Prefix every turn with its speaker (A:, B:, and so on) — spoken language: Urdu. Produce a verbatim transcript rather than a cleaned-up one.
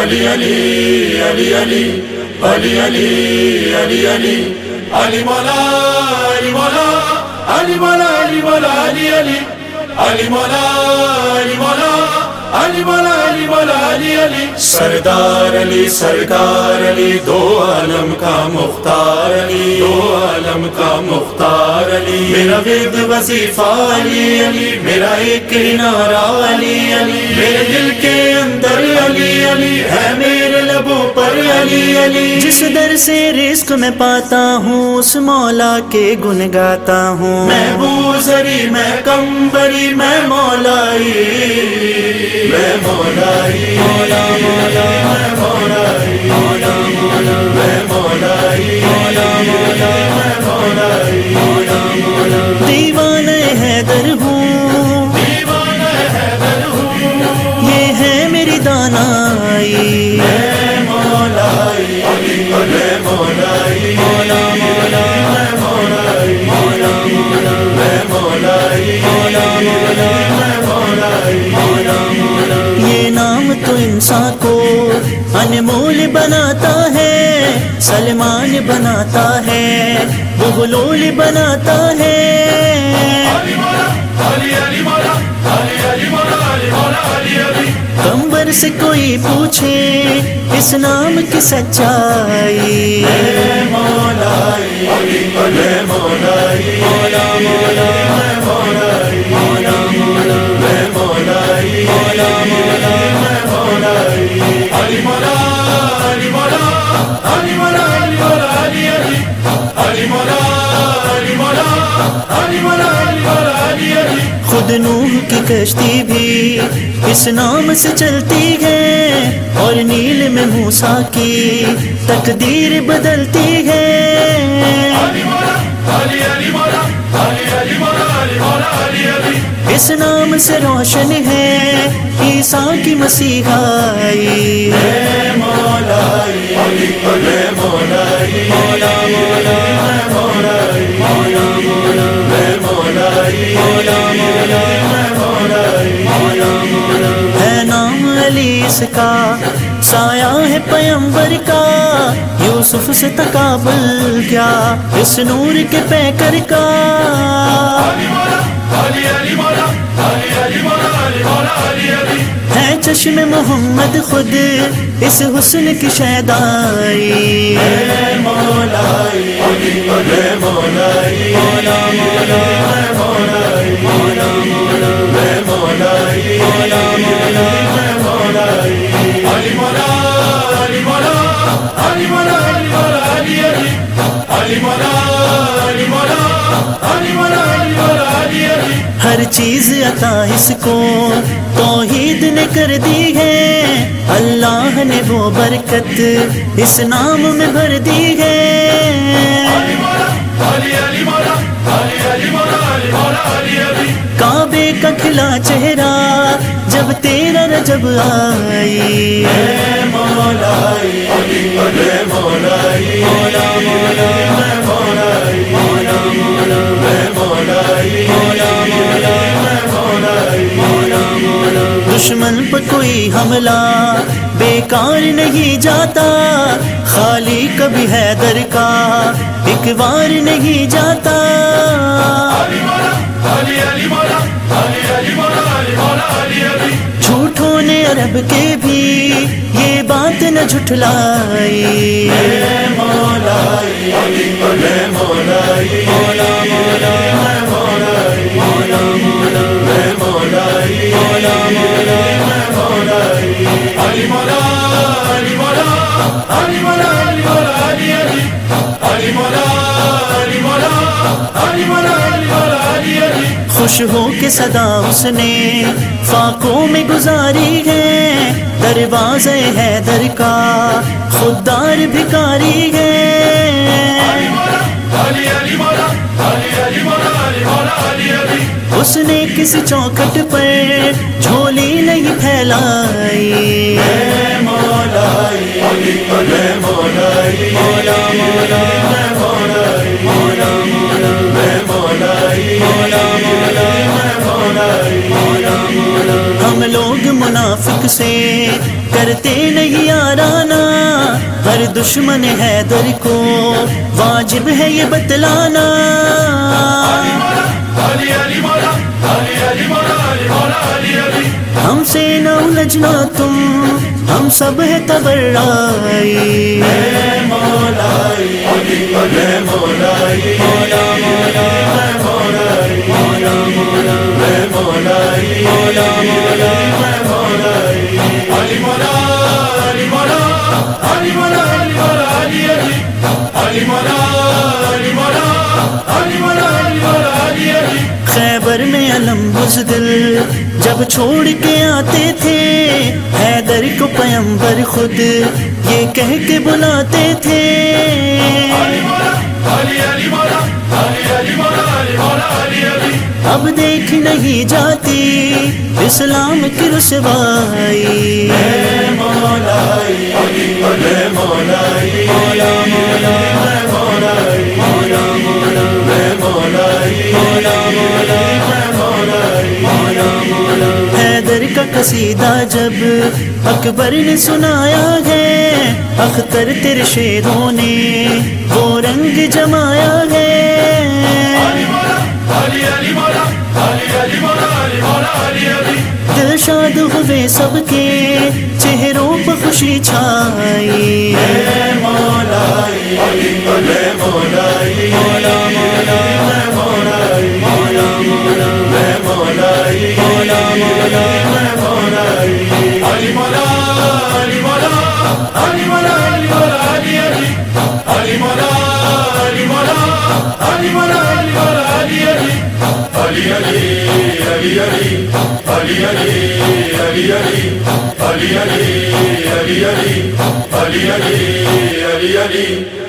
A: علی علی علی علی علی علی علی علی علی مولا علی مولا علی مولا علی مولا علی علی علی مولا علی مولا علی مولا علی مولا علی علی سردار علی سرکار علی دو عالم کا مختار علی دو عالم کا مختار علی میرا ورد وظیفہ علی علی میرا ایک نعرہ علی علی میرے دل کے اندر علی علی ہے میرے لبوں پر علی علی
B: جس در سے رزق میں پاتا ہوں اس مولا کے گن گاتا ہوں
A: میں بوزری میں کمبری میں مولائی میں مولائی مولا مولا میں مولائی مولا مولا میں مولائی مولا مولا میں مولائی مولا مولا
B: دیوانہ حیدر ہوں
A: دیوانہ حیدر ہوں
B: یہ ہے میری دانائی
A: میں مولائی میں مولائی مولا مولا میں مولائی مولا مولا میں مولائی مولا مولا میں مولائی مولا مولا
B: یہ نام تو انسان کو انمول بناتا ہے سلمان بناتا ہے بغلول بناتا ہے
A: علی مولا علی علی مولا علی علی مولا علی مولا علی علی
B: کمبر سے کوئی پوچھے اس نام کی سچائی
A: میں مولائی میں مولائی مولا مولا میں مولائی مولا مولا میں مولائی مولا مولا میں مولائی علی مولا علی مولا علی مولا علی مولا علی علی علی مولا علی مولا علی مولا علی مولا علی علی
B: خود نوح کی کشتی بھی اس نام سے چلتی ہے اور نیل میں موسیٰ کی تقدیر بدلتی ہے
A: علی مولا علی علی مولا علی علی مولا علی مولا علی علی
B: اس نام سے روشن ہے عیسیٰ کی مسیحائی
A: میں مولائی میں مولائی مولا مولا میں مولائی مولا مولا میں مولائی مولا مولا میں مولائی مولا مولا
B: ہے نام علی اس کا سایہ ہے پیمبر کا یوسف سے تقابل کیا اس نور کے پیکر کا
A: علی مولا علی علی مولا علی علی مولا علی مولا علی علی
B: ہے چشم محمد خود اس حسن کی شیدائی
A: میں مولائی میں مولائی مولا مولا میں مولائی مولا مولا میں مولائی مولا مولا میں مولائی علی مولا علی مولا علی مولا علی مولا علی علی علی مولا علی مولا علی مولا علی مولا علی علی
B: ہر چیز عطا اس کو توحید نے کر دی ہے اللہ نے وہ برکت اس نام میں بھر دی ہے
A: علی مولا علی علی مولا علی علی مولا علی مولا علی علی
B: کعبے کا کھلا چہرہ جب تیرا رجب آئی
A: میں مولائی میں مولائی مولا مولا میں مولائی مولا مولا میں مولائی مولا مولا میں مولائی مولا مولا
B: دشمن پر کوئی حملہ بیکار نہیں جاتا خالی کبھی حیدر کا ایک بار نہیں جاتا
A: علی مولا علی علی مولا علی علی مولا علی مولا علی علی
B: جھوٹوں نے عرب کے بھی یہ بات نہ جھٹلائی
A: میں مولائی میں مولائی مولا مولا میں مولائی مولا مولا میں مولائی مولا مولا میں مولائی علی مولا علی مولا علی مولا علی مولا علی علی علی مولا علی مولا علی مولا علی مولا علی علی
B: خوش ہو کے صدا اس نے فاقوں میں گزاری ہے دروازے حیدر کا خوددار بھکاری ہے
A: علی مولا علی علی مولا علی علی مولا علی مولا علی علی
B: اس نے کسی چوکھٹ پر جھولی نہیں پھیلائی
A: میں مولائی میں مولائی مولا مولا میں مولائی مولا مولا میں مولائی مولا مولا میں مولائی مولا مولا
B: ہم لوگ منافق منافق سے کرتے نہیں یارانہ، ہر دشمن حیدر کو واجب ہے یہ بتلانا۔ ہم سے نہ الجھنا تم، ہم سب ہے تبرائی، مولا مولا مولا مولا مولا مولا مولا مولا
A: علی مولا علی مولا علی مولا علی مولا علی علی علی مولا علی مولا علی مولا علی مولا علی علی۔
B: خیبر میں علم بزدل جب چھوڑ کے آتے تھے، حیدر کو پیمبر خود یہ کہہ کے بلاتے تھے، اب دیکھ نہیں جاتی اسلام کی رسوائی، مولا مولا مولا مولا مولا مولا مولا مولا مولا۔ حیدر کا قصیدہ جب اکبر نے سنایا ہے، اختر تیرے شیروں نے وہ رنگ جمایا ہے، دل شاد ہوئے سب کے چہروں پر خوشی چھائی، مولا مولا مولا مولا مولا مولا مولا مولا
A: علی مولا علی مولا علی مولا علی مولا علی علی علی مولا علی مولا علی مولا علی مولا علی علی علی علی علی علی علی علی علی علی علی علی علی علی علی علی علی علی